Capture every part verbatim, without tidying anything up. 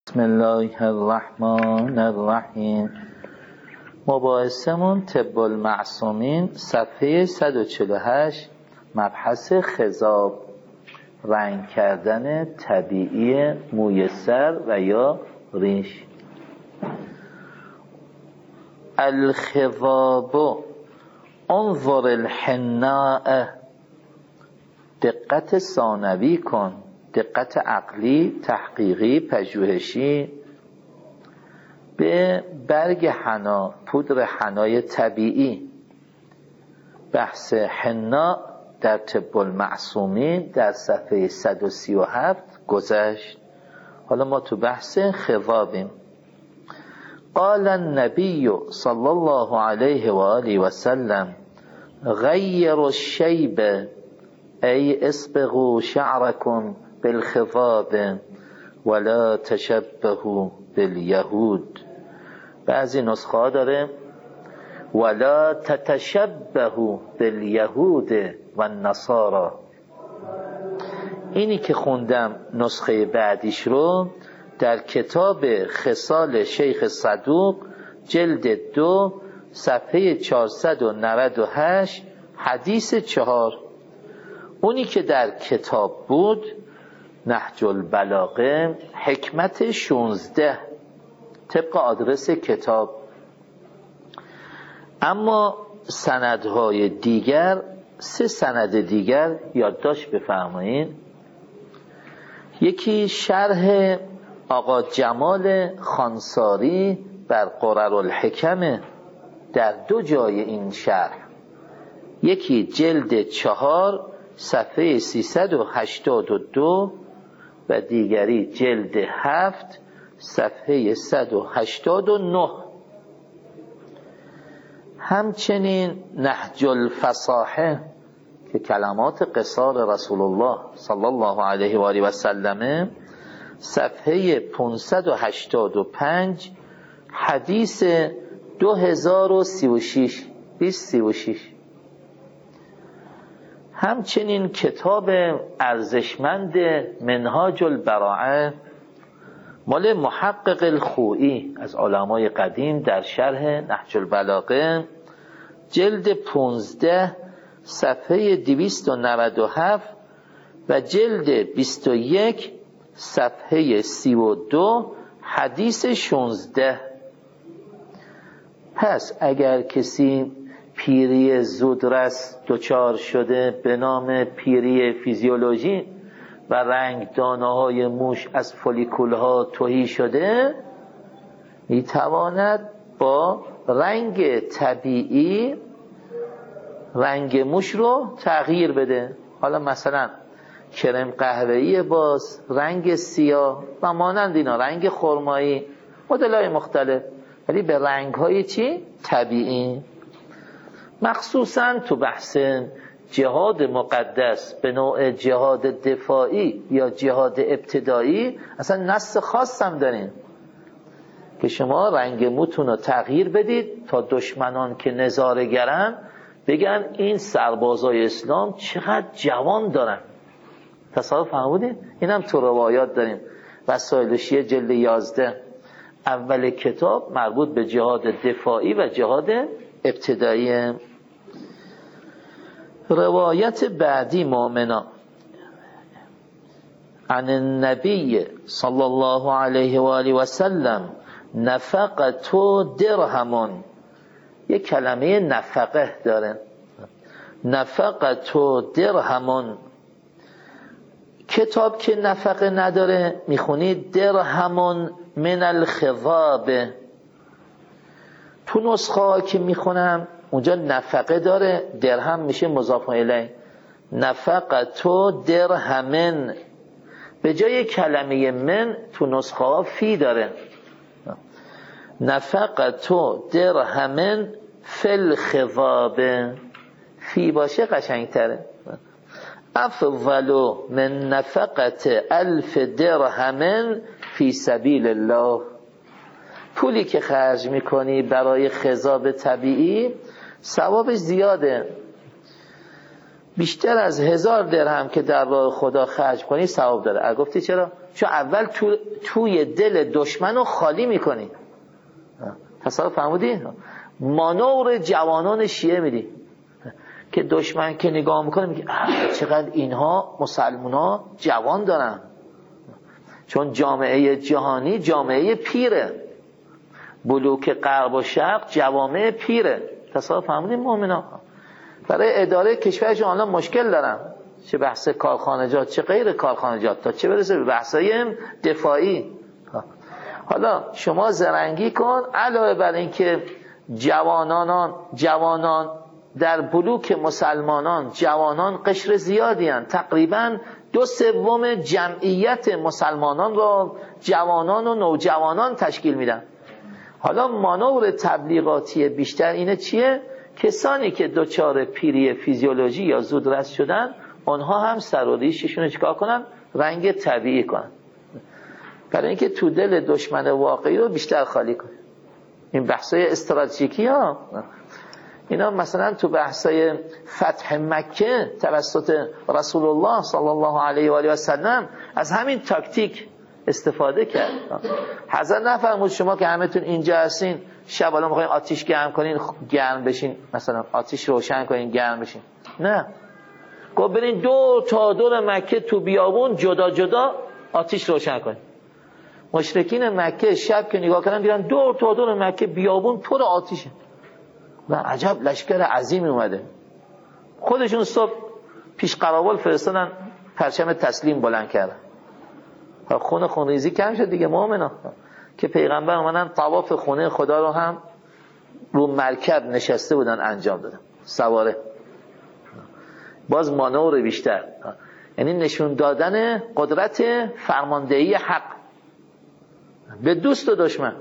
بسم الله الرحمن الرحیم. مباحثمون طب المعصومین صفحه صد و چهل و هشت، مبحث خضاب، رنگ کردن طبیعی موی سر و یا ریش. الخضاب انظر الحناء، دقت ثانوی کن، دقت عقلی، تحقیقی، پژوهشی به برگ حنا، پودر حنای طبیعی. بحث حنا در طب المعصومین در صفحه صد و سی و هفت گذشت. حالا ما تو بحث خضابیم. قال النبی صلی الله علیه و آله و سلم غیر الشیب ای اصبغوا شعرکم بالخضاب ولا تشبهوا بالیهود. بعضی نسخه ها داره ولا تتشبهوا بالیهود و النصارى. اینی که خوندم نسخه بعدیش رو در کتاب خصال شیخ صدوق جلد دو صفحه چهارصد و نود و هشت حدیث چهار. اونی که در کتاب بود نهج البلاغه حکمت شانزده طبق آدرس کتاب. اما سندهای دیگر، سه سند دیگر یادداشت بفرمایید. یکی شرح آقا جمال خانساری بر قرر الحکم در دو جای این شرح، یکی جلد چهار صفحه سیصد و هشتاد و دو و دیگری جلد هفت صفحه صد و هشتاد و نه. همچنین نهج الفصاحه که کلمات قصار رسول الله صلی الله علیه و آله و سلم صفحه پانصد و هشتاد و پنج حدیث دو هزار و سی و شش بیست سی و شش. همچنین کتاب ارزشمند منهاج البراعه مال محقق الخوئی از علمای قدیم در شرح نهج البلاغه جلد پانزده صفحه دویست و نود و هفت و جلد بیست و یک صفحه سی و دو حدیث شانزده. پس اگر کسی پیری زودرس دچار شده به نام پیری فیزیولوژی و رنگ دانه های موش از فولیکول ها تهی شده، میتواند با رنگ طبیعی رنگ موش رو تغییر بده. حالا مثلا کرم قهوه‌ای باز، رنگ سیاه و مانند اینا، رنگ خرمایی، مدل های مختلف، ولی به رنگ های چی؟ طبیعی. مخصوصا تو بحث جهاد مقدس به نوع جهاد دفاعی یا جهاد ابتدایی اصلا نص خاص هم داریم که شما رنگ موتون رو تغییر بدید تا دشمنان که نظاره‌گرن بگن این سربازای اسلام چقدر جوان دارن. تصور فرمودید؟ این هم تو روایات داریم. وسائل شیعه جلد یازده اول کتاب مربوط به جهاد دفاعی و جهاد ابتدایی. روایت بعدی مؤمنا عن النبی صلی الله علیه و آله و سلم نفقت درهم. یک کلمه نفقه داره، نفقت درهم. کتاب که نفقه نداره میخونید درهم من الخضاب. تو نسخه ها که میخونم اونجا نفقه داره، درهم میشه مضاف الیه. نفقت درهمن به جای کلمه من تو نسخه ها فی داره. نفقت درهمن فی الخضاب، فی باشه قشنگتره. افضل من نفقت الف درهم فی سبیل الله. پولی که خرج میکنی برای خضاب طبیعی ثوابش زیاده. بیشتر از هزار درهم که در راه خدا خرج کنی ثواب داره. گفتی چرا؟ چون اول تو توی دل دشمن رو خالی میکنی. تصور فرمودی؟ مانور جوانان شیعه میدی که دشمن که نگاه میکنه میگه چقدر اینها مسلمان ها جوان دارن، چون جامعه جهانی جامعه پیره، بلوک غرب و شرق جوامع پیره. تصور فرمودین مؤمنا؟ برای اداره کشورشون الان مشکل دارن، چه بحث کارخانجات چه غیر کارخانجات، تا چه برسه به بحثای دفاعی. حالا شما زرنگی کن، علاوه بر این که جوانان جوانان در بلوک مسلمانان جوانان قشر زیادی هستند، تقریبا دو سوم جمعیت مسلمانان را جوانان و نوجوانان تشکیل میدن. حالا مانور تبلیغاتی بیشتر اینه چیه؟ کسانی که دچار پیری فیزیولوژی یا زودرس شدن، اونها هم سر و ریششون رو چیکار کنن؟ رنگ طبیعی کنن، برای اینکه تو دل دشمن واقعی رو بیشتر خالی کنن. این بحثای استراتژیکی ها، اینا مثلا تو بحثای فتح مکه توسط رسول الله صلی الله علیه و آله و سلم از همین تاکتیک استفاده کرد. حضرت نفرمود شما که همتون اینجا هستین شب الان میخواین آتیش گرم کنین گرم بشین، مثلا آتیش روشن کنین گرم بشین، نه، گفت برین دور تا دور مکه تو بیابون جدا جدا آتیش روشن کنین. مشرکین مکه شب که نگاه کردن دیدن دور تا دور مکه بیابون پر آتیشه و عجب لشکر عظیمی اومده. خودشون صبح پیش قراول فرستادن پرچم تسلیم بلند کردن. خونه خونریزی کم شد دیگه مؤمنا، که پیغمبر اومدن طواف خونه خدا رو هم رو مرکب نشسته بودن انجام دادن، سواره. باز مانور بیشتر، یعنی نشون دادن قدرت فرماندهی حق به دوست و دشمن.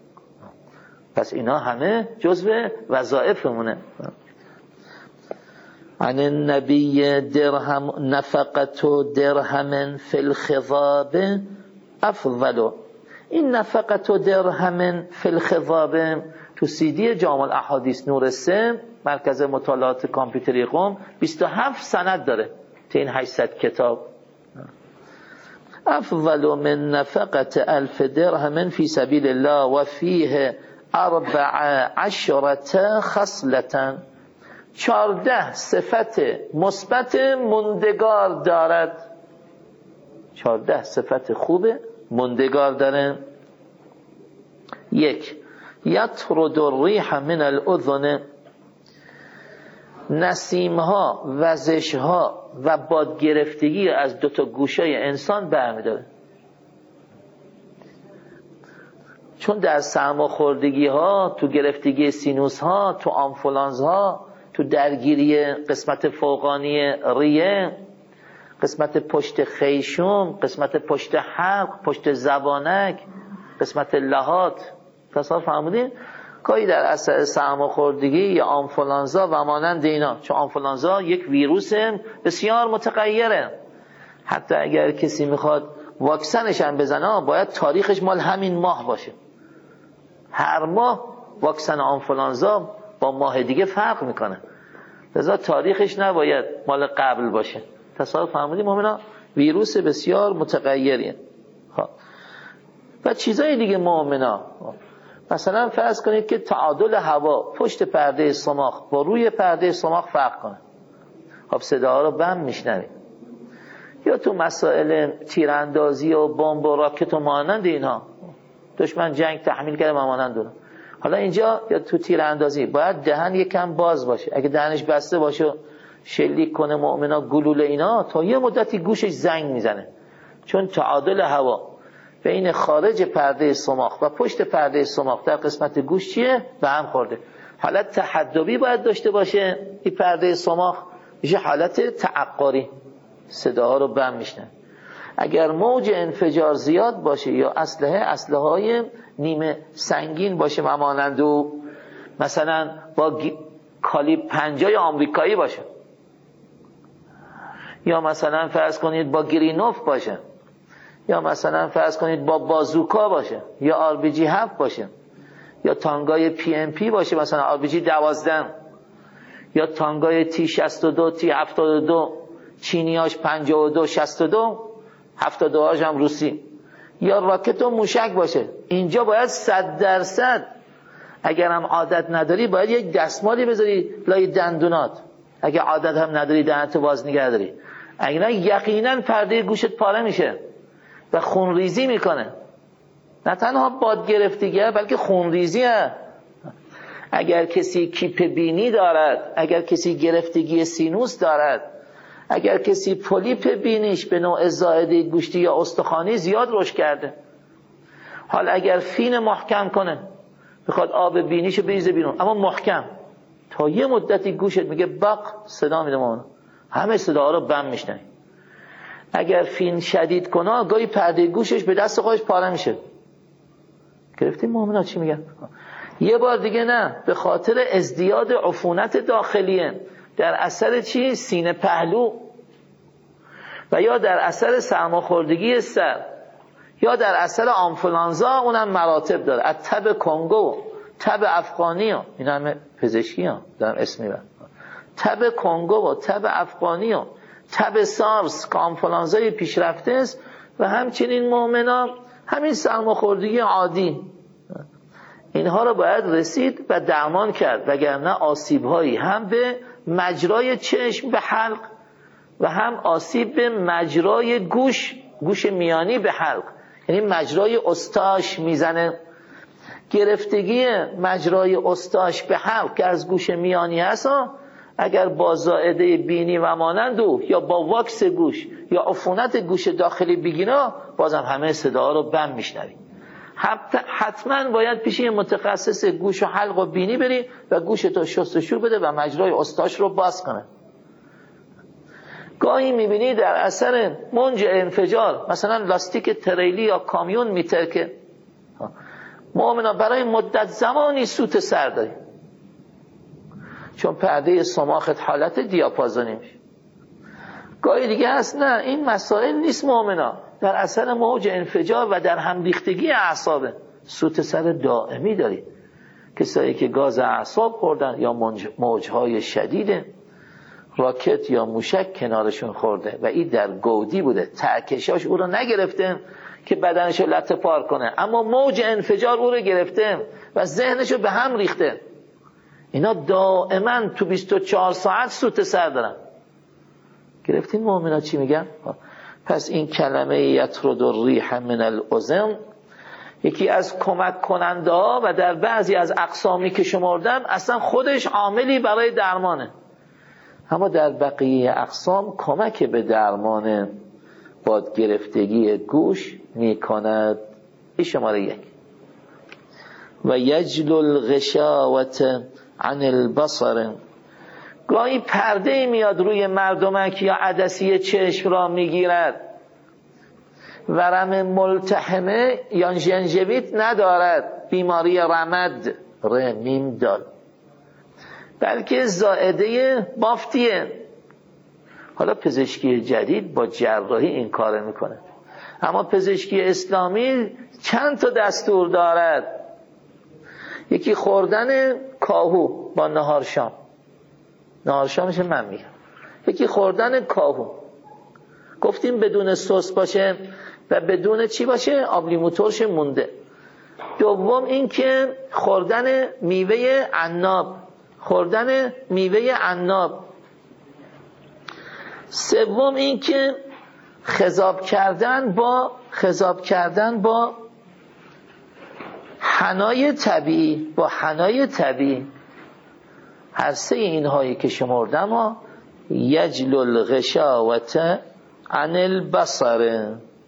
پس اینا همه جزو وظایفمونه. عن النبی درهم نفقت درهم فی الخضاب افضل. این نفقت درهم فی الخضاب تو سی دی جامع الاحادیث نور سه مرکز مطالعات کامپیوتری قم بیست و هفت سند داره تا این هشتصد کتاب. افضل من نفقت الف درهم فی سبیل الله و فیه اربع عشرت خصلتا. چارده صفت مثبت مندگار دارد، چارده صفت خوب مندگار داره. یک، یطرد الریح من الاذن. نسیمها، وزشها و بادگرفتگی از دو تا گوشای انسان برمی‌داره. چون در سرماخوردگی ها، تو گرفتگی سینوس ها، تو آنفولانز ها، تو درگیری قسمت فوقانی ریه، قسمت پشت خیشوم، قسمت پشت حلق، پشت زبانک، قسمت لحات، تصور فرمودین؟ گاهی در اثر سرماخوردگی یا آنفولانزا و مانند اینا، چون آنفولانزا یک ویروس بسیار متغیره، حتی اگر کسی میخواد واکسنش هم بزنه باید تاریخش مال همین ماه باشه. هر ماه واکسن آنفولانزا با ماه دیگه فرق میکنه، لذا تاریخش نباید مال قبل باشه. تصور فرمودید مومنا؟ ویروس بسیار متغیریه. خب و چیزای دیگه مومنا، مثلا فرض کنید که تعادل هوا پشت پرده صماخ با روی پرده صماخ فرق کنه، خب صداها رو بم میشنوید. یا تو مسائل تیراندازی و بمب و راکت و مانند اینها، دشمن جنگ تحمیل کرده و مانند اون. حالا اینجا یا تو تیراندازی باید دهن یکم باز باشه، اگه دهنش بسته باشه شلیک کنه مؤمنا گلوله اینا، تا یه مدتی گوشش زنگ میزنه، چون تعادل هوا بین خارج پرده صماخ و پشت پرده صماخ در قسمت گوش چیه؟ به هم خورده. حالت تحدبی باید داشته باشه این پرده صماخ، میشه حالت تعقاری، صداها رو بم میشنن. اگر موج انفجار زیاد باشه یا اسلحه اسلحه های نیمه سنگین باشه و مانند او، مثلا با کالیبر پنجاه آمریکایی باشه، یا مثلا فرض کنید با گرینوف باشه، یا مثلا فرض کنید با بازوکا باشه، یا آر بی جی هفت باشه، یا تانگای پی ام پی باشه، مثلا آر بی جی دوازده، یا تانگای تی شصت و دو، تی هفتاد و دو، چینیاش پنجاه و دو شصت و دو، هفتاد و دو هاش هم روسی، یا راکت و موشک باشه. اینجا باید صد درصد اگر هم عادت نداری باید یک دستمالی بذاری لای دندونات، اگر عادت هم نداری دهنتو باز نگه داری، اگر نه یقینا پرده گوشت پاره میشه و خونریزی میکنه. نه تنها باد گرفتگیه بلکه خونریزی هست. اگر کسی کیپ بینی دارد، اگر کسی گرفتگی سینوس دارد، اگر کسی پولیپ بینیش به نوع زائده گوشتی یا استخوانی زیاد رشد کرده، حالا اگر فین محکم کنه بخواد آب بینیشو بریزه بیرون اما محکم، تا یه مدتی گوشت میگه بق صدا میده، ما همه صدا رو بم میشنن. اگر فین شدید کنه گاهی پرده گوشش به دست خودش پاره میشه. گرفتیم مومنا چی میگن؟ یه بار دیگه نه، به خاطر ازدیاد عفونت داخلیه در اثر چی؟ سینه پهلو، و یا در اثر سرماخوردگی سر، یا در اثر آنفولانزا، اونم مراتب داره، از تب کنگو، تب افغانی ها، این همه پزشکی ها دارم اسمی برد، تب کنگو و تب افغانی ها، تب سارس که آنفولانزای پیشرفته است، و همچنین مومنا همین سرماخوردگی عادی. اینها رو باید رسید و درمان کرد، وگرنه آسیب هایی هم به مجرای چشم به حلق و هم آسیب به مجرای گوش، گوش میانی به حلق، یعنی مجرای استاش میزنه. گرفتگی مجرای استاش به حلق که از گوش میانی هست، اگر با زائده بینی و مانندو یا با واکس گوش یا عفونت گوش داخلی بگیره، بازم همه صدا رو بم میشنوی. حتما باید پیش یه متخصص گوش و حلق و بینی بری و گوشتو شستشو بده و مجرای استاش رو باز کنه. گاهی میبینی در اثر منج انفجار مثلا لاستیک تریلی یا کامیون میترکه، مؤمنا برای مدت زمانی سوت سر داری، چون پرده سماخت حالت دیاپازونی میشه. گاهی دیگه هست نه، این مسائل نیست مومنا، در اثر موج انفجار و در همریختگی اعصابه، سوت سر دائمی داری. کسایی که گاز اعصاب خوردن یا موجهای شدیده، راکت یا موشک کنارشون خورده و این در گودی بوده، ترکشاش او رو نگرفته که بدنشو لطه پار کنه، اما موج انفجار او رو گرفته و ذهنشو به هم ریخته. اینا دائما تو بیست و چهار ساعت سوت سر دارن. گرفتین مؤمنا چی میگن؟ پس این کلمه یطرد الریح من الاذن یکی از کمک کننده ها و در بعضی از اقسامی که شمردم اصلا خودش عاملی برای درمانه، اما در بقیه اقسام کمک به درمان باد گرفتگی گوش میکند. این شماره یک. و یجل الغشاوت عن البصر، گاهی پرده میاد روی مردمک یا عدسی چشم را میگیرد، ورم ملتحمه یا ژنژویت ندارد، بیماری رمد ر میم دال، بلکه زائده بافتیه. حالا پزشکی جدید با جراحی این کار میکنه، اما پزشکی اسلامی چند تا دستور دارد. یکی خوردن کاهو با نهار شام، نهار شامش من میگم، یکی خوردن کاهو، گفتیم بدون سس باشه و بدون چی باشه؟ آب لیمو ترش مونده. دوم این که خوردن میوه عناب، خوردن میوه عناب. سوم این که خضاب کردن با خضاب کردن با حنای طبیعی، با حنای طبیعی. هر سه اینهایی که شمردم ها یجل الغشاوت عن البصر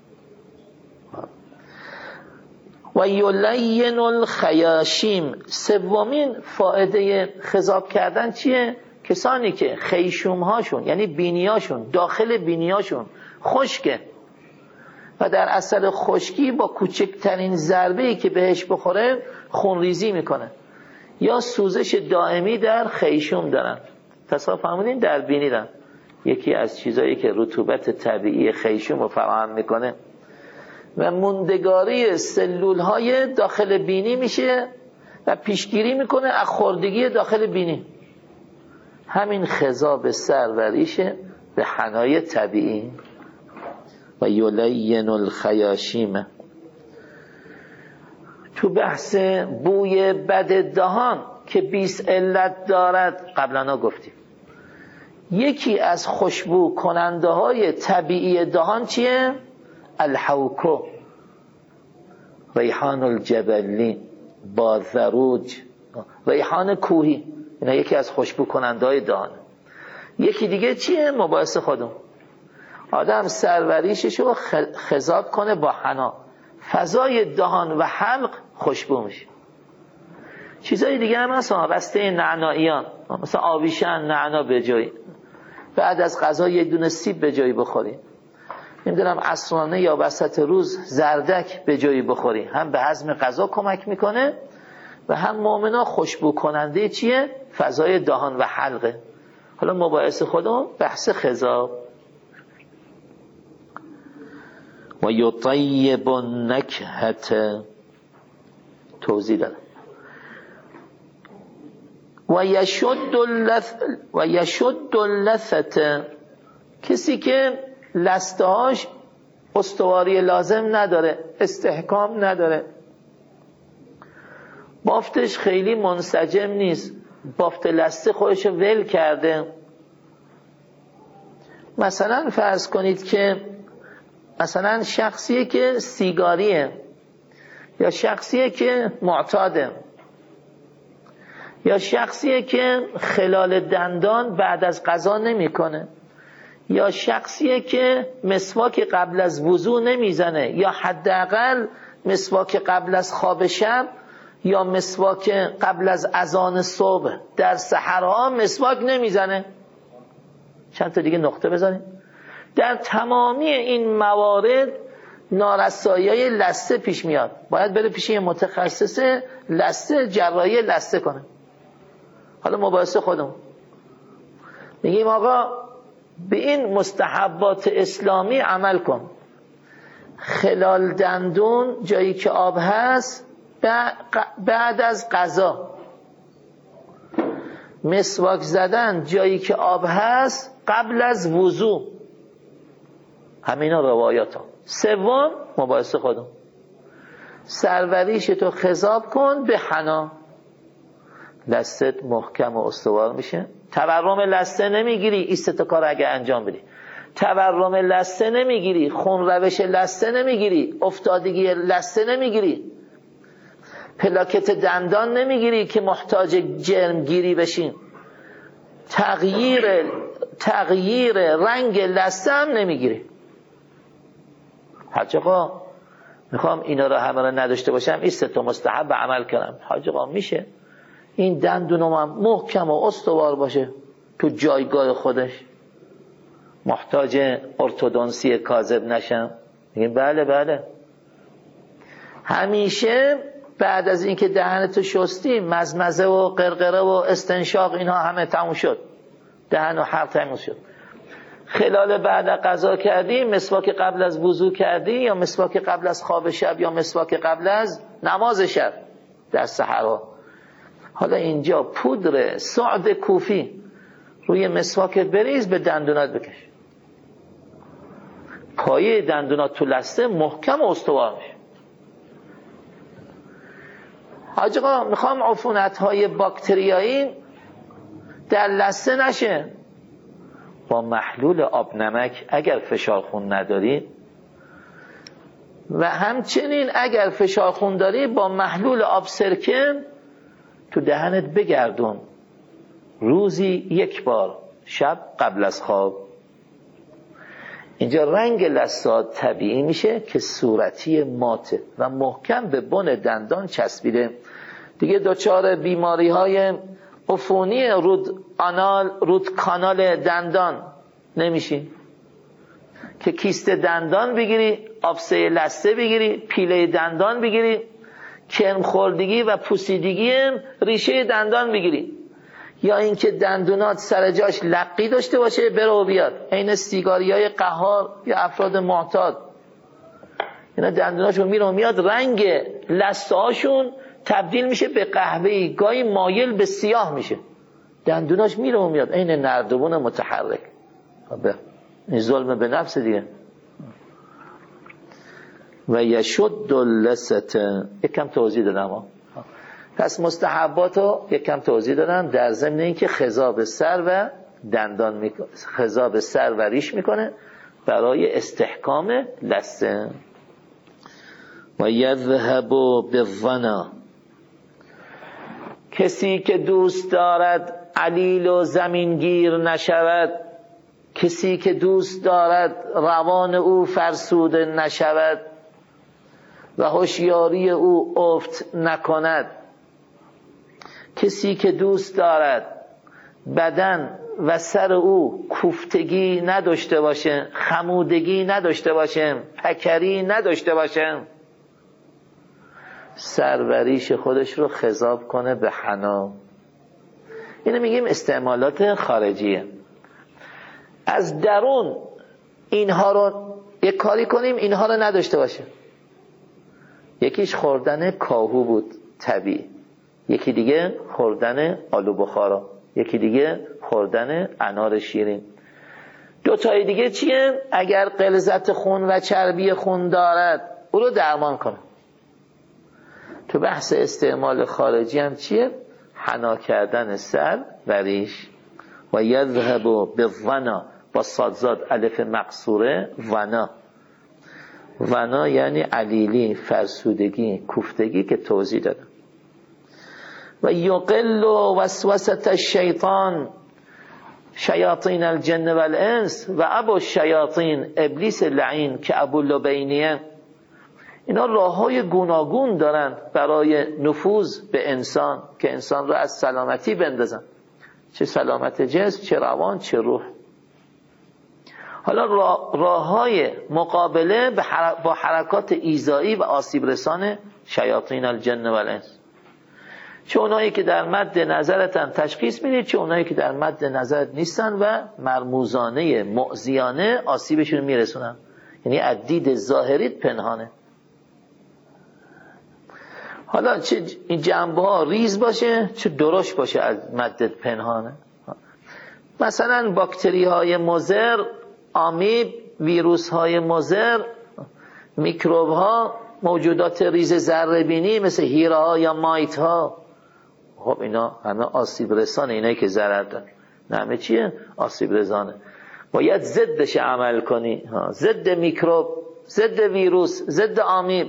و یلین الخیاشیم. سومین فایده خضاب کردن چیه؟ کسانی که خیشوم هاشون یعنی بینیاشون، داخل بینیاشون خشکه و در اثر خشکی با کوچکترین ضربه‌ای که بهش بخوره خونریزی میکنه، یا سوزش دائمی در خیشوم دارن. تصور فرمودین در بینی دارن. یکی از چیزایی که رطوبت طبیعی خیشوم رو فراهم میکنه و موندگاری سلول های داخل بینی میشه و پیشگیری میکنه از خوردگی داخل بینی. همین خضاب سروریشه به حنای طبیعی. و یلین الخیاشیم. تو بحث بوی بد دهان که بیست علت دارد قبلا گفتیم، یکی از خوشبو کننده های طبیعی دهان چیه؟ الحوکو، ریحان الجبلی، باذروج، ریحان کوهی. اینا یکی از خوشبو کننده های دهان. یکی دیگه چیه؟ مباحث خودم. آدم سروریششو خضاب کنه با حنا، فضای دهان و حلق خوشبو میشه. چیزای دیگه هم هست، بسته نعناییان، مثلا آویشن، نعنا به جایی، بعد از غذا یک دونه سیب به جایی بخوری، نمیدونم عصرانه یا وسط روز زردک به جایی بخوری، هم به هضم غذا کمک میکنه و هم مؤمنا خوشبو کننده چیه؟ فضای دهان و حلقه. حالا مباحث خودم بحث خضاب. و یطیب النکهت، توضیح دادم. و یشد اللث و یشد اللثت، کسی که لستهاش استواری لازم نداره، استحکام نداره، بافتش خیلی منسجم نیست، بافت لسته خودش ول کرده. مثلا فرض کنید که مثلا شخصیه که سیگاریه، یا شخصیه که معتاده، یا شخصیه که خلال دندان بعد از غذا نمیکنه، یا شخصیه که مسواک قبل از وضو نمیزنه، یا حداقل مسواک قبل از خواب شب، یا مسواک قبل از اذان صبح در سحرها مسواک نمیزنه. چند تا دیگه نقطه بزنیم. در تمامی این موارد نارسایی لثه پیش میاد، باید بره پیش یه متخصص لثه، جراحی لثه کنه. حالا مباحث خودمون میگیم آقا به این مستحبات اسلامی عمل کن. خلال دندون جایی که آب هست بعد از غذا، مسواک زدن جایی که آب هست قبل از وضو، همینا روایات ها. سوم مباحث خودم، سروریش تو خضاب کن به حنا، لستت محکم و استوار میشه. تورم لسته نمیگیری، ایستتا کار اگه انجام بدی. تورم لسته نمیگیری، خون روش لسته نمیگیری، افتادگی لسته نمیگیری، پلاکت دندان نمیگیری که محتاج جرم گیری بشین، تغییر تغییر رنگ لسته هم نمیگیری. حاج آقا میخوام اینا رو همه رو نداشته باشم، این سه تا مستحب عمل کنم. حاج آقا میشه این دندونم هم محکم و استوار باشه تو جایگاه خودش، محتاج ارتودنسی کاذب نشم؟ میگیم بله بله. همیشه بعد از اینکه دهنتو شستی مزمزه و قرقره و استنشاق اینها همه تموم شد، دهن و حلق تموم شد، خلال بعد غذا کردی، مسواک قبل از وضو کردی، یا مسواک قبل از خواب شب، یا مسواک قبل از نماز شب در سحرها، حالا اینجا پودر سعد کوفی روی مسواکت بریز، به دندونات بکش، پایه دندونات تو لسته محکم و استوار میشه. حاج آقا میخوام عفونت های باکتریایی در لسته نشه، با محلول آب نمک اگر فشار خون نداری، و همچنین اگر فشار خون داری با محلول آب سرکه تو دهنت بگردون روزی یک بار، شب قبل از خواب. اینجا رنگ لثات طبیعی میشه که صورتی ماته و محکم به بن دندان چسبیده. دیگه دچار بیماری های عفونی رود آنال رود کانال دندان نمیشین که کیست دندان بگیری، آبسه لثه بگیری، پیله دندان بگیری، کرم خوردگی و پوسیدگی ریشه دندان بگیری، یا اینکه دندونات سر جاش لقی داشته باشه بره و بیاد، عین سیگاریای قهار یا افراد معتاد، اینا دندوناشون میره و میاد، رنگ لثه هاشون تبدیل میشه به قهوه‌ای، گاهی مایل به سیاه میشه، دندوناش میره و میاد، این نردبون متحرک. این ظلم به نفس دیگه. و یشد اللست، یکم توضیح دادم ها. پس مستحباتو یکم توضیح دادم در ضمن اینکه خضاب سر و دندان میکنه، خضاب سر و ریش میکنه برای استحکام لثه. و یذهب بالظنا، کسی که دوست دارد علیل و زمینگیر نشود، کسی که دوست دارد روان او فرسوده نشود و هوشیاری او افت نکند، کسی که دوست دارد بدن و سر او کوفتگی نداشته باشه، خمودگی نداشته باشه، پکری نداشته باشه، سروریش خودش رو خضاب کنه به حنا. اینو میگیم استعمالات خارجیه. از درون اینها رو یک کاری کنیم اینها رو نداشته باشه. یکیش خوردن کاهو بود طبیعی، یکی دیگه خوردن آلو بخارا، یکی دیگه خوردن انار شیرین. دو تای دیگه چیه؟ اگر غلظت خون و چربی خون دارد او رو درمان کنه. تو بحث استعمال خارجی هم چیه؟ حنا کردن سر و ریش. و یذهب بالظنا، با صادزاد الف مقصوره، ونا. ونا یعنی علیلی، فرسودگی، کوفتگی که توضیح دادم. و یقل وسوسه الشیطان شیاطین الجن والانس و ابو الشیاطین ابلیس لعین که ابو لبینیه. اینا راه های گوناگون دارن برای نفوذ به انسان که انسان رو از سلامتی بندازن، چه سلامت جسم، چه روان، چه روح. حالا راه های مقابله با حرکات ایذایی و آسیب رسان شیاطین الجن والانس، چه اونایی که در مد نظرتن تشخیص میدید، چه اونایی که در مد نظرت نیستن و مرموزانه مؤذیانه آسیبشون میرسونن. یعنی از دید ظاهریت پنهانه. حالا چه این جنبه ها ریز باشه چه درشت باشه از مدت پنهانه. مثلا باکتری های مضر، آمیب، ویروس های مضر، میکروب ها، موجودات ریز ذره بینی مثل هیره ها یا مایت ها، خب اینا همه آسیب رسانه. اینایی که ضرر دارن همه چیه؟ آسیب رسانه. باید ضدش عمل کنی، ضد میکروب، ضد ویروس، ضد آمیب،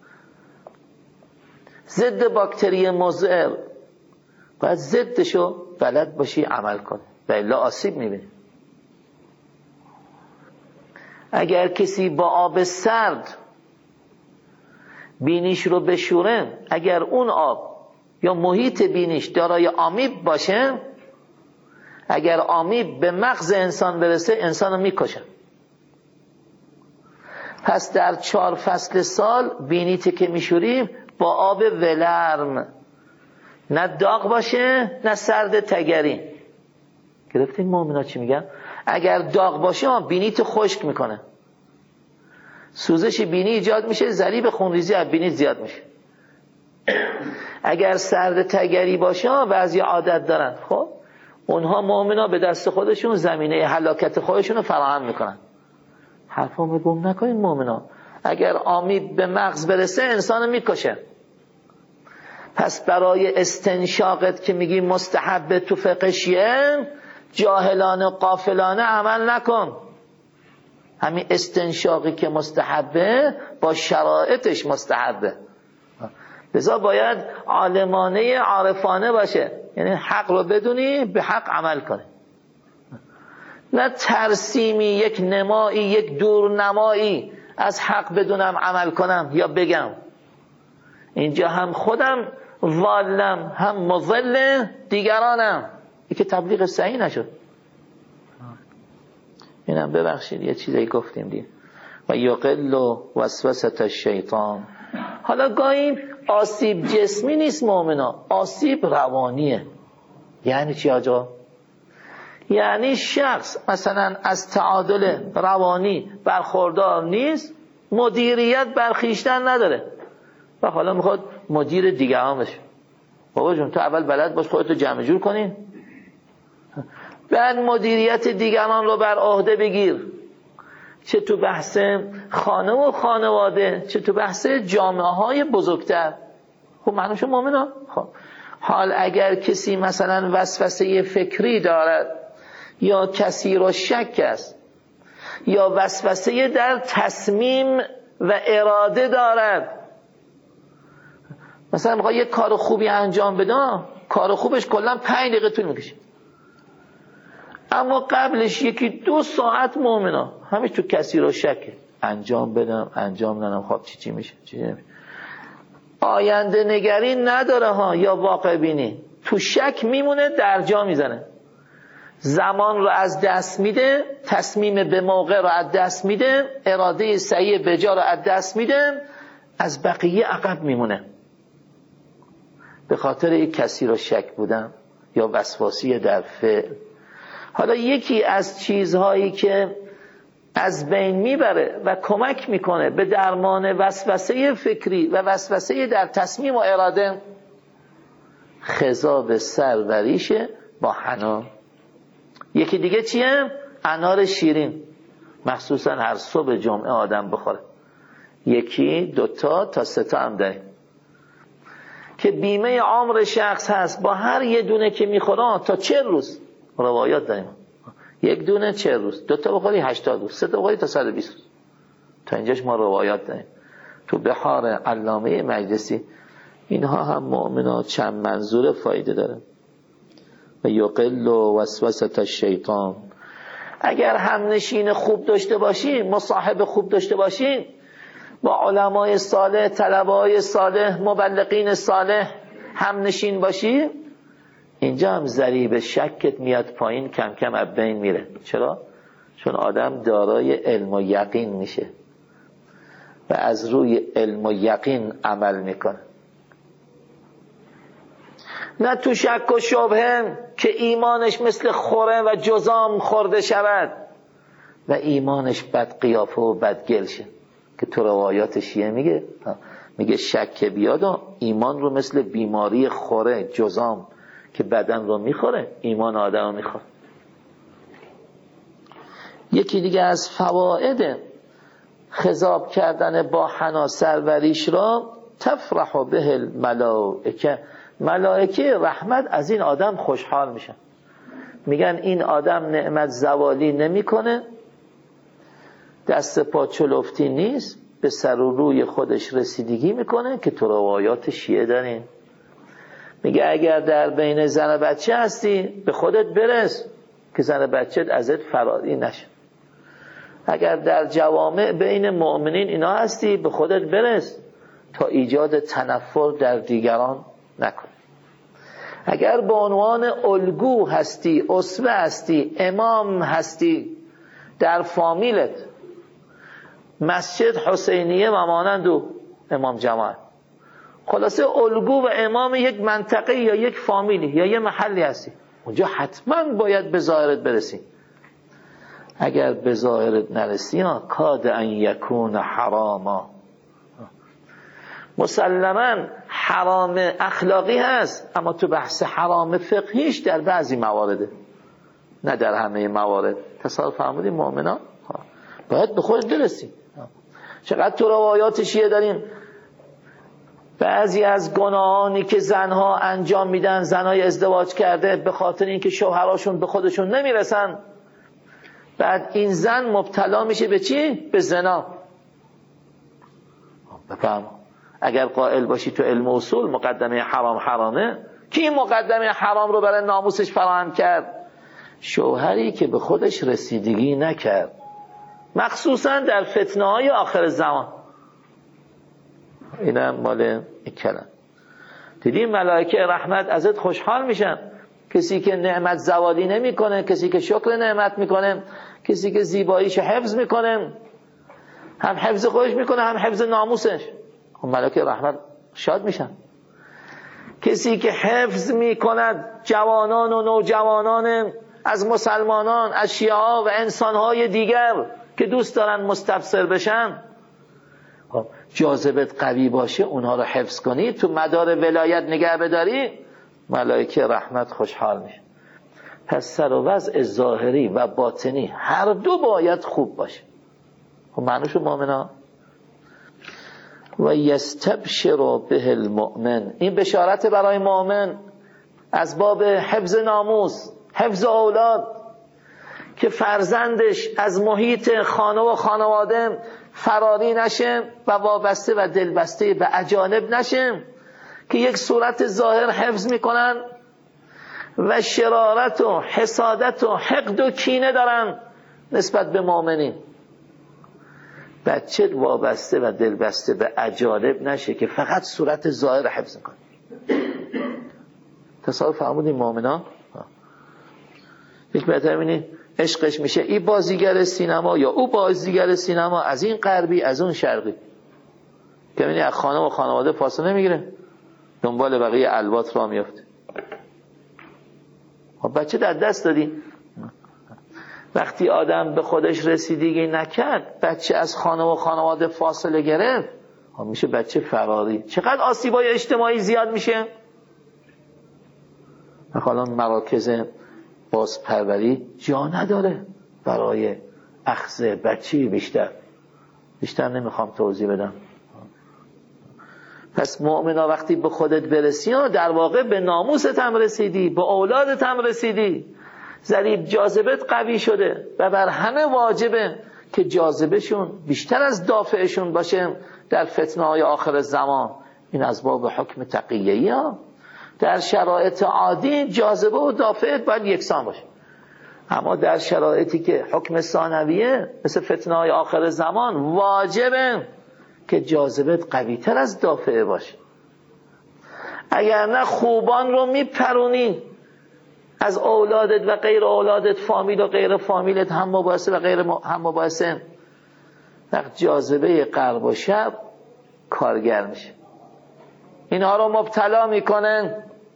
ضد باکتری مضر، باید ضدشو بلد باشی عمل کنی و الا آسیب میبینی. اگر کسی با آب سرد بینیش رو بشوره، اگر اون آب یا محیط بینیش دارای آمیب باشه، اگر آمیب به مغز انسان برسه انسان رو میکشه. پس در چهار فصل سال بینیت که میشوریم با آب ولرم، نه داغ باشه نه سرد تگری. گرفتین مومنا چی میگن؟ اگر داغ باشه بینیت خشک میکنه، سوزش بینی ایجاد میشه، ضریب خونریزی از بینی زیاد میشه. اگر سرد تگری باشه بعضی عادت دارن، خب اونها مومنا به دست خودشون زمینه هلاکت خودشون رو فراهم میکنن. حرفامو گم نکنین مومنا. اگر آمیب به مغز برسه انسانو میکشه. پس برای استنشاقت که میگی مستحب تو فقهیه، جاهلانه قافلانه عمل نکن. همین استنشاقی که مستحبه با شرایطش مستحبه، لذا باید عالمانه عارفانه باشه. یعنی حق رو بدونی به حق عمل کنی، نه ترسیمی، یک نمایی، یک دورنمایی از حق بدونم عمل کنم یا بگم. اینجا هم خودم ضالم هم مضل دیگرانم. این که تبلیغ صحیح نشد. اینم ببخشید یه چیزی گفتیم دیم. و یقل وسوسه الشیطان. حالا گاهی آسیب جسمی نیست مومنا، آسیب روانیه. یعنی چی آجا؟ یعنی شخص مثلا از تعادل روانی برخوردار نیست، مدیریت برخیشتن نداره و حالا میخواد مدیر دیگران بشه. بابا جون تو اول بلد باش خودتو جمع جور کنی، بعد مدیریت دیگران رو بر عهده بگیر، چه تو بحث خانه و خانواده، چه تو بحث جامعه های بزرگتر. خب معنوش مؤمنان. خب حال اگر کسی مثلا وسوسه فکری دارد یا کسی رو شک است یا وسوسه در تصمیم و اراده دارد، مثلا میخواد یک کار خوبی انجام بده، کار خوبش کلا پنج دقیقه طول میکشه، اما قبلش یکی دو ساعت مؤمنا همش تو کسی رو شکه، انجام بدم انجام ندم، خب چی چی میشه چی نمیشه. آینده نگری نداره ها، یا واقع بینی، تو شک میمونه، درجا میزنه، زمان رو از دست میده، تصمیم به موقع رو از دست میده، اراده صحیح بجا رو از دست میده، از بقیه عقب میمونه به خاطر یک کسی رو شک بودن یا وسواسی در فعل. حالا یکی از چیزهایی که از بین میبره و کمک میکنه به درمان وسوسه فکری و وسوسه در تصمیم و اراده، خضاب سروریشه با حنا. یکی دیگه چیه؟ انار شیرین، مخصوصا هر صبح جمعه آدم بخوره، یکی دوتا تا سه تا هم داریم که بیمه عمر شخص هست، با هر یه دونه که میخوره تا چهل روز، روایات داریم، یک دونه چهل روز، دوتا بخوری هشتاد روز، سه تا بخوری تا صد و بیست روز. تا اینجاش ما روایات داریم تو بحار علامه مجلسی. اینها هم مؤمنان چند منظور فایده داره. و یقل وسوسه الشیطان، اگر همنشین خوب داشته باشی، مصاحب خوب داشته باشی، با علمای صالح، طلبای صالح، مبلغین صالح همنشین باشی، اینجا هم ضریب شکت میاد پایین، کم کم از بین میره. چرا؟ چون آدم دارای علم و یقین میشه و از روی علم و یقین عمل میکنه، نه تو شک و شبهه که ایمانش مثل خوره و جزام خورده شود و ایمانش بد قیافه و بد گل شه، که تو روایات شیعه میگه میگه شک بیاد و ایمان رو مثل بیماری خوره جزام که بدن رو میخوره، ایمان آدم رو میخوره. یکی دیگه از فواید خضاب کردن با حنا سروریش را، تفرح به الملائکه، ملائکه رحمت از این آدم خوشحال میشن، میگن این آدم نعمت زوالی نمیکنه، دست پا چلفتی نیست، به سر و روی خودش رسیدگی میکنه، که تو روایات شیعه دارین. میگه اگر در بین زن و بچه هستی به خودت برس که زن و بچت ازت فراری نشه، اگر در جوامع بین مؤمنین اینا هستی به خودت برس تا ایجاد تنفر در دیگران نکن. اگر به عنوان الگو هستی، اسوه هستی، امام هستی در فامیلت، مسجد حسینیه و مانند و امام جماعت، خلاصه الگو و امام یک منطقه یا یک فامیلی یا یک محلی هستی، اونجا حتما باید به ظاهرت برسی. اگر به ظاهرت نرسی ها کاد ان یکون حراما، مسلما حرام اخلاقی هست، اما تو بحث حرام فقهیش در بعضی موارده، نه در همه موارد. تصور فرمودیم مؤمنان باید به خودت برسی. چقدر تو روایات شیعه داریم بعضی از گناهانی که زنها انجام میدن، زنهای ازدواج کرده، به خاطر اینکه شوهراشون به خودشون نمیرسن، بعد این زن مبتلا میشه به چی؟ به زنا. بفهم اگر قائل باشی تو علم اصول مقدمه حرام حرامه، کی مقدمه حرام رو برای ناموسش فراهم کرد؟ شوهری که به خودش رسیدگی نکرد، مخصوصا در فتنه های آخر زمان. اینم مال کلام. دیدیم ملائکه رحمت ازت خوشحال میشن، کسی که نعمت زوالی نمیکنه، کسی که شکر نعمت میکنه، کسی که زیباییش حفظ میکنه، هم حفظ خودش میکنه هم حفظ ناموسش، خب ملائکه رحمت شاد میشن. کسی که حفظ میکند جوانان و نوجوانان از مسلمانان، از شیعه ها و انسانهای دیگر که دوست دارن مستبصر بشن، خب جاذبت قوی باشه، اونها رو حفظ کنی، تو مدار ولایت نگه بداری، ملائکه رحمت خوشحال میشه. پس سر و وضع ظاهری و باطنی هر دو باید خوب باشه. خب معنوش مؤمنا و یستبشر به المؤمن، این بشارت برای مؤمن از باب حفظ ناموس، حفظ اولاد، که فرزندش از محیط خانه و خانواده فراری نشه و وابسته و دلبسته به اجانب نشه که یک صورت ظاهر حفظ میکنن و شرارت و حسادت و حقد و کینه دارن نسبت به مؤمنین. بچه وابسته و دلبسته به اجانب نشه که فقط صورت ظاهر حفظ کنه. تصور فرمودین مؤمنان؟ یک بهتر بینید عشقش میشه این بازیگر سینما یا او بازیگر سینما، از این غربی از اون شرقی، که بینید از خانه و خانواده فاصله نمیگیره، دنبال بقیه الوات را میافته. خب بچه در دست دادی. وقتی آدم به خودش رسیدگی نکرد، بچه از خانه و خانواده فاصله گرفت، میشه بچه فراری. چقدر آسیبای اجتماعی زیاد میشه. الان مراکز بازپروری جا نداره برای اخذ بچه بیشتر بیشتر نمیخوام توضیح بدم. پس مؤمنا وقتی به خودت برسی در واقع به ناموست هم رسیدی، به اولادت هم رسیدی، ضریب جاذبت قوی شده و بر همه واجبه که جاذبهشون بیشتر از دافعشون باشه در فتنه های آخر زمان. این از باب حکم تقیه‌ای ها. در شرایط عادی جاذبه و دافعت باید یکسان باشه، اما در شرایطی که حکم ثانویه مثل فتنه های آخر زمان واجبه که جاذبت قوی تر از دافعه باشه. اگر نه خوبان رو میپرونی از اولادت و غیر اولادت، فامیل و غیر فامیلت، هم مباحثه و غیر هم مباحثه، وقت جاذبه غرب و شب کارگر میشه، اینها رو مبتلا میکنن.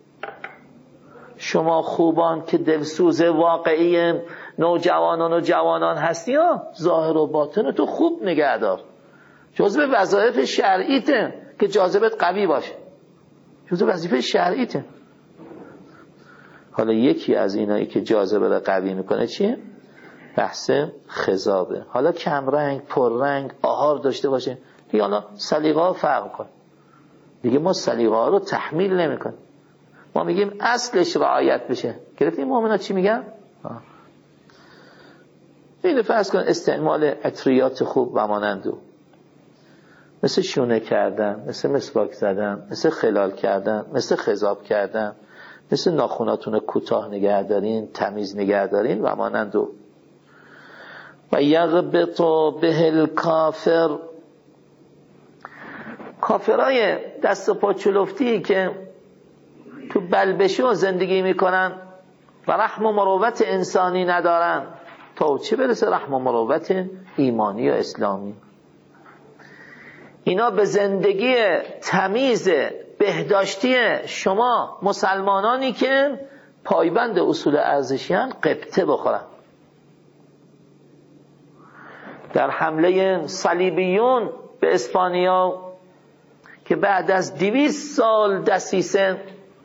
شما خوبان که دلسوز واقعی نوجوانان و جوانان هستی ها، ظاهر و باطن تو خوب نگه دار. جزء وظایف شرعیته که جاذبت قوی باشه، جزء وظیفه شرعیته. حالا یکی از اینایی که جاذبه رو قوی میکنه چیه؟ بحث خضابه. حالا کم رنگ، پر رنگ، آهار داشته باشه، دیگه حالا سلیقه ها فرق کنه. دیگه ما سلیقه ها رو تحمیل نمی کنیم، ما میگیم اصلش رعایت بشه. گرفتیم مؤمنا چی میگن؟ این فرض کن استعمال عطریات خوب و مانندو، مثل شونه کردن، مثل مسواک زدن، مثل خلال کردن، مثل خضاب کردن، مثل ناخوناتون کوتاه نگه دارین، تمیز نگه دارین و مانندو. و یغبط به الکافر، کافرای دست و پا چلفتی که تو بلبشو زندگی میکنن و رحم و مروت انسانی ندارن، تا چه برسه رحم و مروت ایمانی و اسلامی. اینا به زندگی تمیز بهداشتی شما مسلمانانی که پایبند اصول ارزشیان قبطه بخورن. در حمله صلیبیون به اسپانیا که بعد از دویست سال دسیسه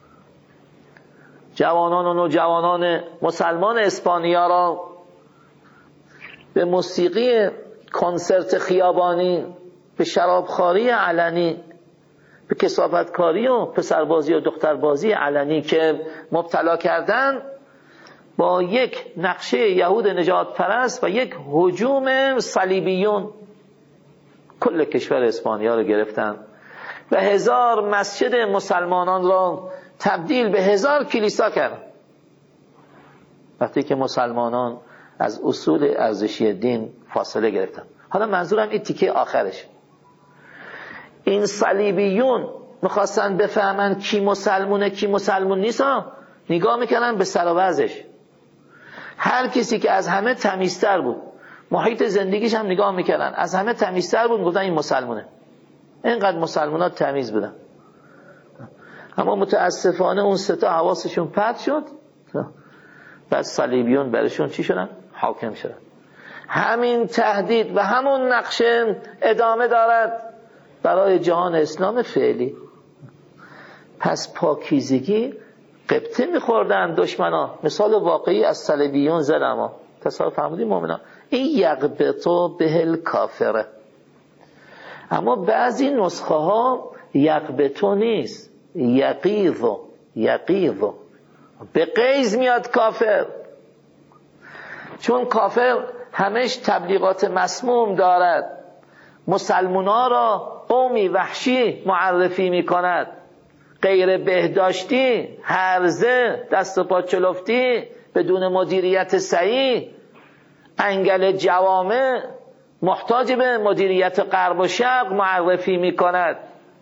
جوانان و نوجوانان مسلمان اسپانیا را به موسیقی کنسرت خیابانی، به شرابخواری علنی، به کثافتکاری و پسربازی و دختربازی علنی که مبتلا کردن، با یک نقشه یهود نجات پرست و یک هجوم صلیبیون کل کشور اسپانیا رو گرفتن و هزار مسجد مسلمانان را تبدیل به هزار کلیسا کردن. وقتی که مسلمانان از اصول ارزشی دین فاصله گرفتن. حالا منظورم این تیکه آخرش، این صلیبیون میخواستن بفهمن کی مسلمونه کی مسلمون نیست، نگاه میکنن به سر و وضعش. هر کسی که از همه تمیزتر بود، محیط زندگیش هم نگاه میکردن، از همه تمیزتر بود، گفتن این مسلمونه. اینقدر مسلمانات تمیز بودن. اما متاسفانه اون سه تا حواسشون پرت شد، بعد صلیبیون برشون چی شدن؟ حاکم شدن. همین تهدید و همون نقشه ادامه دارد برای جهان اسلام فعلی. پس پاکیزگی قبطه میخوردن دشمنا. مثال واقعی از صلیبیون زدم، تصور فرمودید مومنان. این یقبطو بهل کافره. اما بعضی نسخه ها یقبطو نیست، یقیظو. یقیظو به قیز میاد کافر، چون کافر همش تبلیغات مسموم دارد، مسلمونا را قومی وحشی معرفی میکند، غیر بهداشتی، هرزه، دست و پا چلفتی، بدون مدیریت صحیح، انگل جوامع، محتاج به مدیریت غرب و شرق معرفی میکند.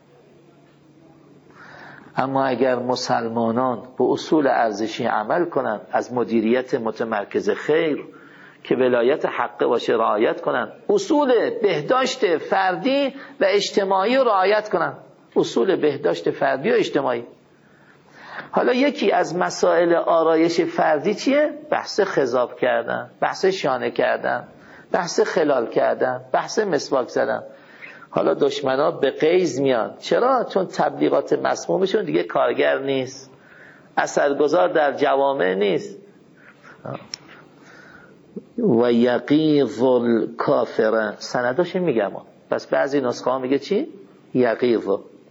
اما اگر مسلمانان به اصول ارزشی عمل کنند، از مدیریت متمرکز خیر که ولایت حق باشه رعایت کنند، اصول بهداشت فردی و اجتماعی رو رعایت کنند، اصول بهداشت فردی و اجتماعی. حالا یکی از مسائل آرایش فردی چیه؟ بحث خضاب کردن، بحث شانه کردن، بحث خلال کردن، بحث مسواک زدن. حالا دشمنا به قیز میان. چرا؟ چون تبلیغات مسمومشون دیگه کارگر نیست، اثرگذار در جوامع نیست. و یقیظ الکافر، سنداش میگم، پس بعضی نسخه ها میگه چی؟ یقیظ.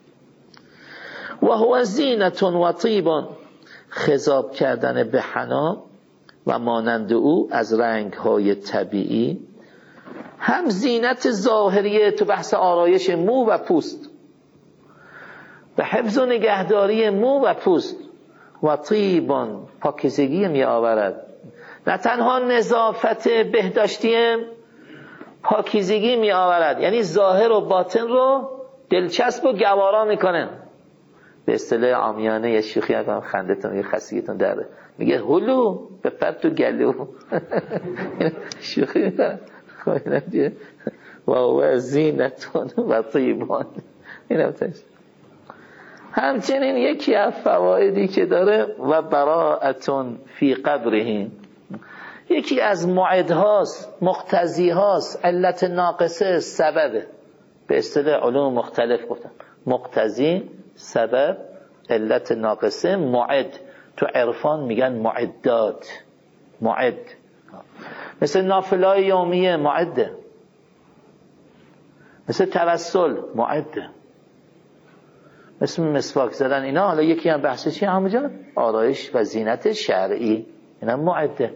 و هو زینت و طیب، خضاب کردن به حنا و مانند او از رنگ های طبیعی، هم زینت ظاهریه تو بحث آرایش مو و پوست، به حفظ و نگهداری مو و پوست، و طیبان، پاکیزگی می آورد. نه تنها نظافت بهداشتی، پاکیزگی می آورد، یعنی ظاهر و باطن رو دلچسب و گوارا میکنه. به اصطلاح عامیانه یه شوخی هم خندتون یه خستگیتون داره، میگه هلو بپر تو گلو. شوخی میکنه. و هو زینتون و طیبان. همچنین یکی از فوایدی که داره و براءتون فی قبرهم، یکی از معدهاست، مقتضیهاست، علت ناقصه سببه. به اصطلاح علوم مختلف گفتم، مقتضی، سبب، علت ناقصه، معد. تو عرفان میگن معدات، معد. مثل نافلای یومیه معده، مثل توسل معده، مثل مسواک زدن اینا. حالا یکی هم بحث چیه همونجا؟ آرایش و زینت شرعی، اینا معده.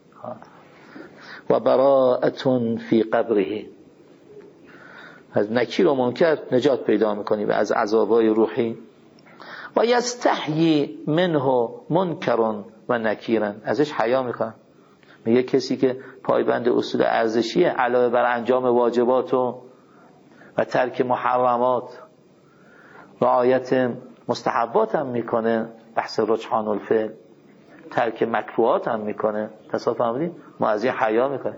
و براءتون فی قبره، از نکیر و منکر نجات پیدا میکنی و از عذابای روحی. و یستحیی منه منکر و نکیرن، ازش حیا میکنن. میگه کسی که پایبند اصول ارزشیه، علاوه بر انجام واجبات و و ترک محرمات، رعایت مستحبات هم میکنه، بحث رجحان الفعل، ترک مکروهات هم میکنه، تصور فهمیدین؟ ما از این حیا میکنه،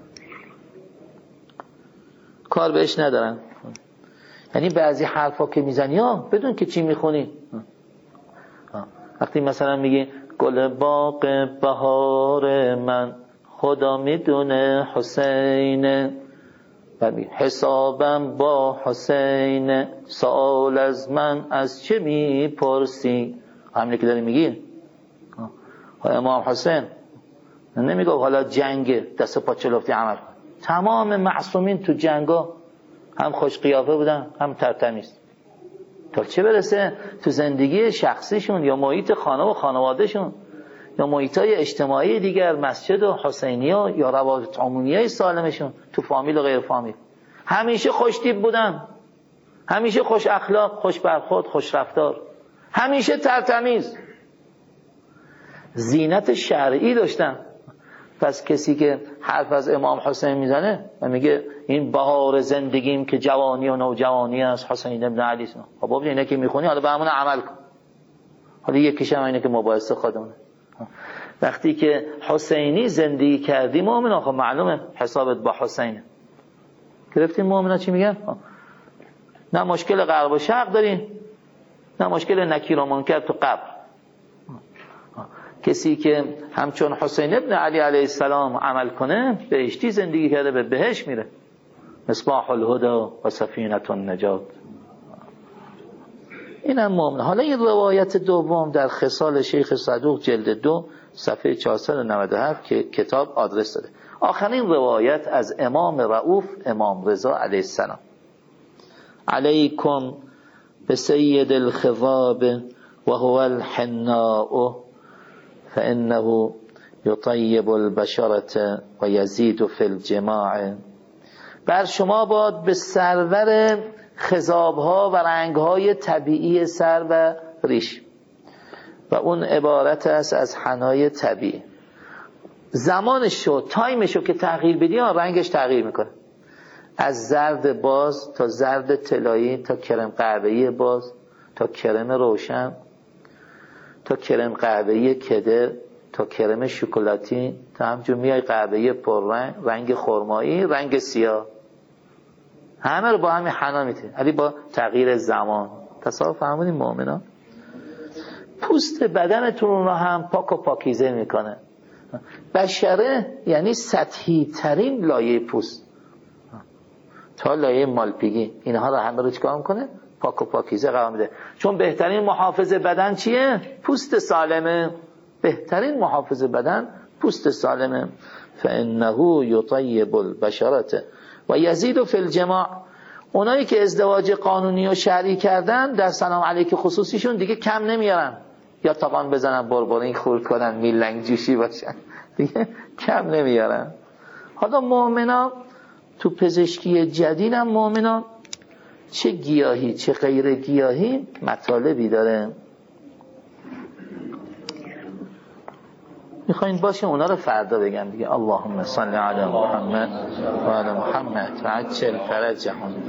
کار بهش ندارن. یعنی بعضی حرفا که میزنی ها بدون که چی میخونی. وقتی مثلا میگی گل باغ بهار من خدا میدونه حسین، حسابم با حسین، سوال از من از چه میپرسی؟ همینه که داری میگی. امام حسین نمیگه حالا جنگ دست پا چلفتی عمل کن. تمام معصومین تو جنگا هم خوش قیافه بودن هم ترتمیز، تا چه برسه تو زندگی شخصیشون یا محیط خانه و خانوادهشون یا محیطای اجتماعی دیگر، مسجد و حسینیه یا روابط عمومیه سالمشون، تو فامیل و غیر فامیل، همیشه خوشتیپ بودن، همیشه خوش اخلاق، خوش برخورد، خوش رفتار، همیشه ترتمیز، زینت شرعی داشتن. پس کسی که حرف از امام حسین میزنه و میگه این بهار زندگیم که جوانی و نوجوانی است، حسین ابن علی، خب بابا اینه که میخونی حالا به همون عمل کن. حالا یکیش هم اینه که مباحثه خودمونه. وقتی که حسینی زندگی کردی مؤمنا، خب معلومه حسابت با حسینه. گرفتیم مؤمنا چی میگن؟ نه مشکل غرب و شرق داریم، نه مشکل نکیر و منکر تو قبر. کسی که همچون حسین ابن علی علیه السلام عمل کنه بهشتی زندگی کرده، به بهشت میره. مصباح الهدى و سفینة النجات. اینم مؤمن. حالا این روایت دوم در خصال شیخ صدوق جلد دو صفحه چهارصد و نود و هفت که کتاب آدرس داده. آخرین روایت از امام رؤوف امام رضا علیه السلام: علیکم به سید الخضاب و هو الحناء فانه یطیب البشرة و یزید فی الجماع. بر شما باد به سرور خضابها و رنگهای طبیعی سر و ریش، و اون عبارت است از حنای طبیعی. زمانش شد، تایمش رو که تغییر بدی رنگش تغییر میکنه، از زرد باز تا زرد طلایی تا کرم قهوه‌ای باز تا کرم روشن تا کرم قهوه‌ای کدر تا کرم شکلاتی تا همجور میای قهوه‌ای پررنگ، رنگ خرمایی، رنگ سیاه، همه رو با همین حنا میده، ولی با تغییر زمان. تصاحب فهمونین مؤمنان؟ پوست بدنتون رو هم پاک و پاکیزه میکنه. بشره یعنی سطحی ترین لایه پوست تا لایه مالپیگی، اینها رو همه رو چیکار میکنه؟ پاک و پاکیزه قرار میده. چون بهترین محافظ بدن چیه؟ پوست سالمه. بهترین محافظ بدن پوست سالمه. فانه یطیب البشرة و یزید فی الجماع. اونایی که ازدواج قانونی و شرعی کردن در سلام علیک خصوصیشون دیگه کم نمیارن، یا تاقان بزنن بربرین خورد کنن میلنگ جوشی باشن، دیگه کم نمیارن. حالا مؤمنا تو پزشکی جدید هم مؤمنا چه گیاهی چه غیر گیاهی مطالبی داره. میخواین باشه اونا رو فردا بگم دیگه. اللهم صل علی محمد و علی محمد و عجل فرجهم.